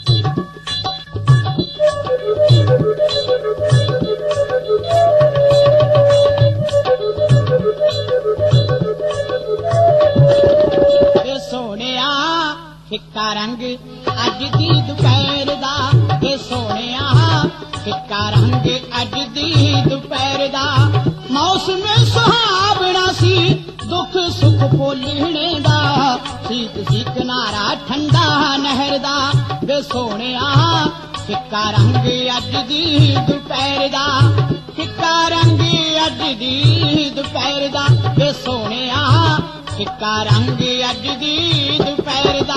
सोनिया फिक्का रंग अज दी दोपहर दा, ये सोनिया फिक्का रंग अज दी दोपहर दा। मौसम सुहावना सी दुख सुख भुलने दा, सीत सी किनारा ठंडा नहर दा। वे सोनिया फिक्का रंग अज दी दोपहर दा, फिक्का रंग अज दी दोपहर दा। वे सोनिया फिक्का रंग अज दी दोपहर दा।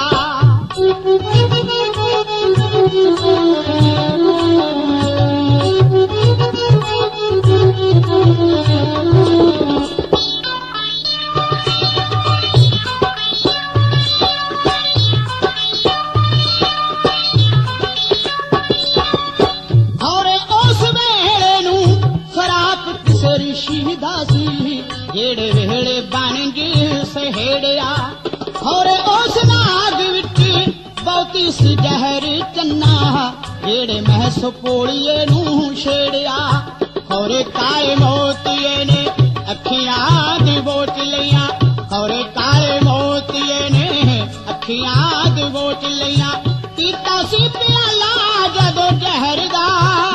और उस वेले नूं खराब किसे ऋषि दा सी, जेड़े वेले बन गए सहेड़िया। और उस नाग विच बहुती सी जहर चन्ना, जेड़े महस पोलिए नूं छेड़िया। और काले मोतिए ने अखियां दी वोट लिया, और काले मोतिए ने अखियां दी वोट लिया। पीता सी प्याला जदों जहर दा,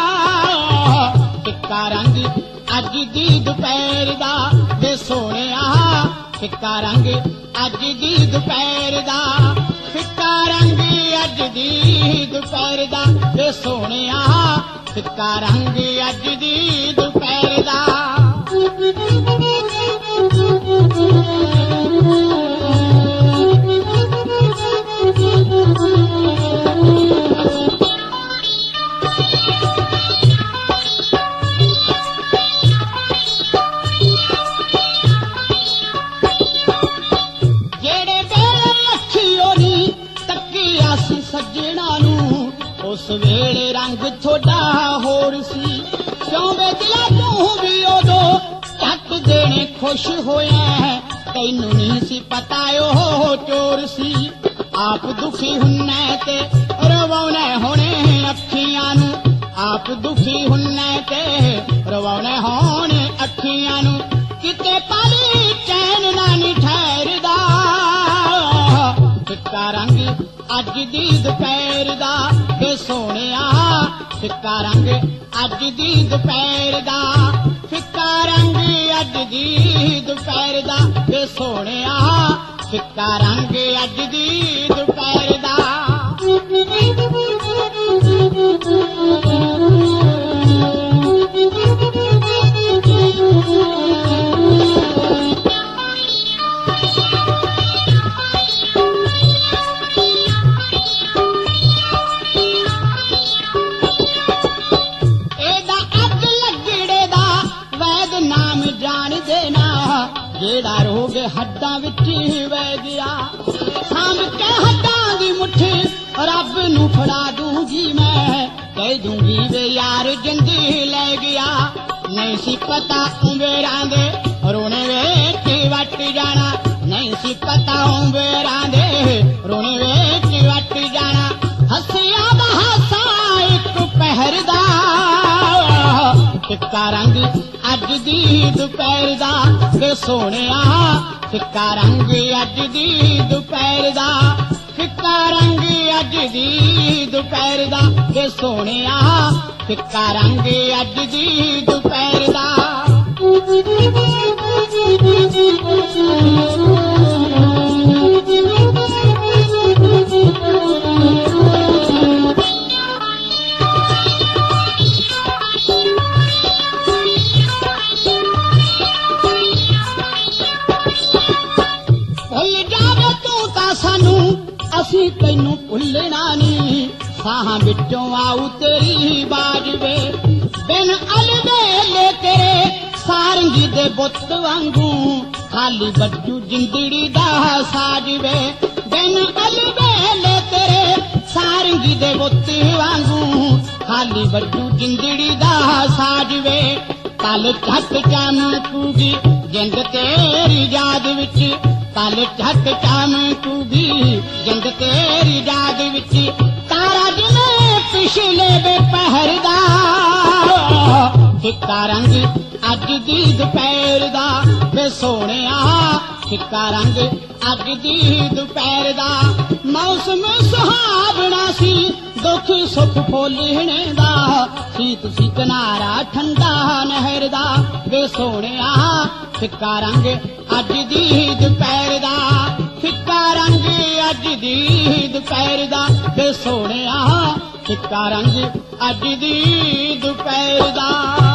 फिक्का रंग अज दी दोपहर दा। वे सोनिया फिक्का रंग अज दी दोपहर दा, फिक्का रंग अज दी दोपहर दा। वे सोनिया फिक्का रंग अज दी दोपहर दा। सज्जणा नूं उस वेले रंग थोड़ा होर सी, क्यों वे दिला तूं भी उदों झट देने खुश होया। तैनू नहीं सी पता ओह चोर सी, आप दुखी हुन्ने ते रवाउने होने अखियां नूं, आप दुखी हुन्ने ते रवाउने होने अखियां नूं। किते पल चैन ना नी ठहरदा, फिक्का रंग अज दी दोपहर दा। वे सोनिया फिक्का रंग अज दी दोपहर दा, फिक्का रंग अज दी दोपहर दा। वे सोनिया फिक्का रंग अज दी दोपहर दा। जेड़ा रोग हड्डां विच वह गया, थाम के हड्डां दी मुट्ठी रब नूं फड़ा दूंगी मैं। कह दूंगी वे यार जिंदी ले गया, नहीं सी पता उंबेरां दे रोने विच वट जाना, नहीं सी पता उंबेरां दे रोने विच वट जाना। हसिया दा हासा एक पहर दा, फिक्का रंग अज दी दोपहर दा। वे सोनिया फिक्का रंग अज दी दोपहर दा, फिक्का रंग अज दी दोपहर दा। वे सोनिया फिक्का रंग अज दी दोपहर दा। असी तैनू भुलना नी, साहां विचों आऊ तेरी बाज वे। बिन अलवेले तेरे सारंगी दे बुत वांगू, खाली बज्जू जिंदड़ी दा साज वे। बिन अलवेले तेरे सारंगी दे बुत वांगू, खाली बज्जू जिंदड़ी दा साज वे। कल झट चमकूगी जिंद तेरी याद विच, कल झट चमकूगी जिंद तेरी याद विच। तारा ਫਿੱਕਾ ਰੰਗ ਅੱਜ ਦੀ ਦੁਪਹਿਰ ਦਾ ਵੇ ਸੋਹਣਿਆ ਫਿੱਕਾ ਰੰਗ ਅੱਜ ਦੀ ਦੁਪਹਿਰ ਦਾ ਮੌਸਮ ਸੁਹਾਵਣਾ ਸੀ ਦੁੱਖ ਸੁੱਖ ਫੋਲਣੇ ਦਾ ਸੀਤ ਸੀ ਕਿਨਾਰਾ ਠੰਡਾ ਨਹਿਰ ਦਾ ਵੇ ਸੋਹਣਿਆ ਫਿੱਕਾ ਰੰਗ ਅੱਜ ਦੀ ਦੁਪਹਿਰ ਦਾ ਫਿੱਕਾ ਰੰਗ ਅੱਜ ਦੀ ਦੁਪਹਿਰ ਦਾ ਵੇ ਸੋਹਣਿਆ ਫਿੱਕਾ ਰੰਗ ਅੱਜ ਦੀ ਦੁਪਹਿਰ ਦਾ